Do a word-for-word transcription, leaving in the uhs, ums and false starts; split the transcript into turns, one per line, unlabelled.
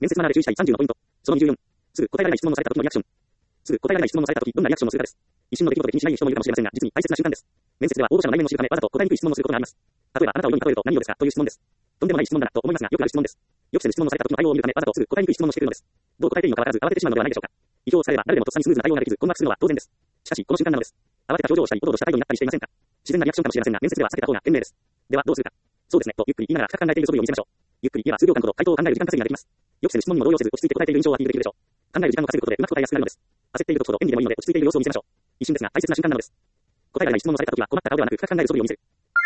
面接マナーで注意したいさんじゅうのポイント。そのにじゅうよん。すぐ答えられない質問をされた時のリアクション。すぐ答えられない質問をされた時、どんなリアクションをするかです。一瞬の出来事で気にしない人もいるかもしれませんが、実に大切な瞬間です。面接では応募者の内面を知るため、わざと答えにくい質問をすることがあります。例えば、あなたを世に例えると何をですかという質問です。とんでもない質問だなと思いますが、よくある質問です。予期せぬ質問をされた時の対応を見るため、わざとすぐ答えにくい質問をしてくるのです。どう答えていいのかわからず慌ててしまうのではないでしょうか。意表をされれば誰でもとっさにスムーズな対応ができず、困惑するのは当然です。しかし、この瞬間なのです。慌てた表情をしたり、おどおどした態度になったりしていませんか。自然なリアクションかもしれませんが、面接では避けた方が賢明です。では、どうするか。そうですね、とゆっくり言いながら深く考えている素振りを見せましょう。ゆっくり言えば数秒間ほど回答を考える時間稼ぎができます。予期せぬ質問にも動揺せず落ち着いて答えている印象をアピールできるでしょう。考える時間を稼ぐことでうまく答えやすくなるのです。焦っている時ほど演技でもいいので落ち着いている様子を見せましょう。一瞬ですが大切な瞬間なのです。答えられない質問をされた時は困った顔ではなく深く考える素振りを見せる。